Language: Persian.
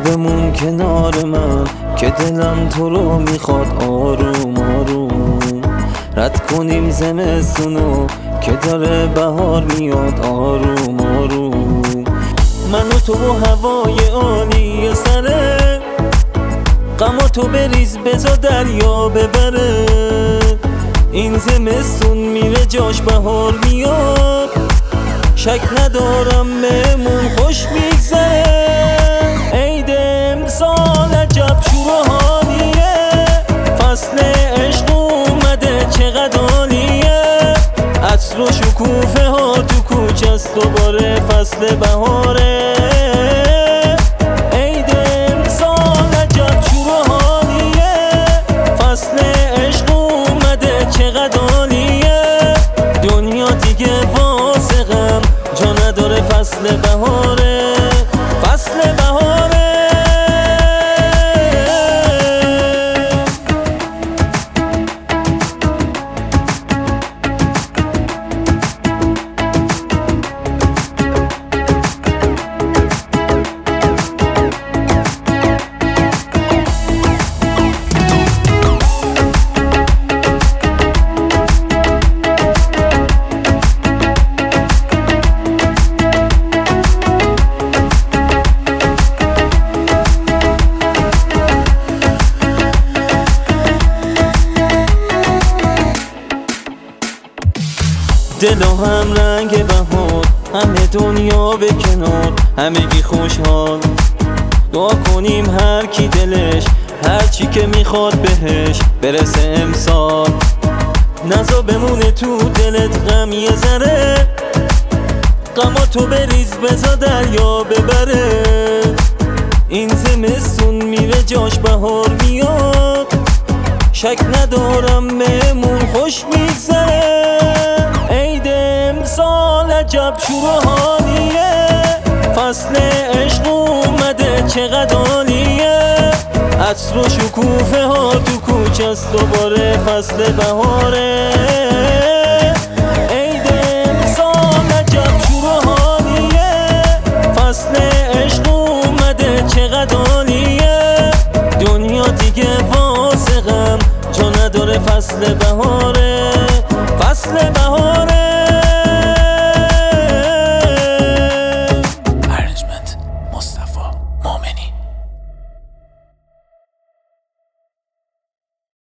بمون کنار من که دلم تو رو میخواد آروم آروم. رد کنیم زمستونو که داره بهار میاد آروم آروم. من و تو و هوای عالی سره، غم و تو بریز بزا دریا ببره. این زمستون میره جاش بهار میاد، شک ندارم بهمون خوش میگذره. عید امسال عجب شور و حالیه، فصل عشق اومده چقدر عالیه. عطر و شکوفه ها تو کوچه است دوباره فصل بهاره. عید امسال عجب شور و حالیه، فصل عشق اومده چقدر عالیه. دنیا دیگه واسه غم جا نداره، فصل بهاره فصل بهاره. دل و هم رنگ بهار، همه دنیا به کنار، همگی خوشحال. دعا کنیم هر کی دلش هر چی که میخواد بهش برسه امسال. نزا بمونه تو دلت غم یه ذره، غما تو بریز بزا دریا ببره. این زمستون میره جاش بهار میاد، شک ندارم بهمون خوش میگذره. عید امسال عجب شور و حالیه، فصل عشق اومده چقدر عالیه. عطر و شکوفه ها تو کوچه است دوباره فصل بهاره. عید امسال عجب شور و حالیه، فصل عشق اومده چقدر عالیه. دنیا دیگه واسه غم جا نداره، فصل بهاره فصل بهاره.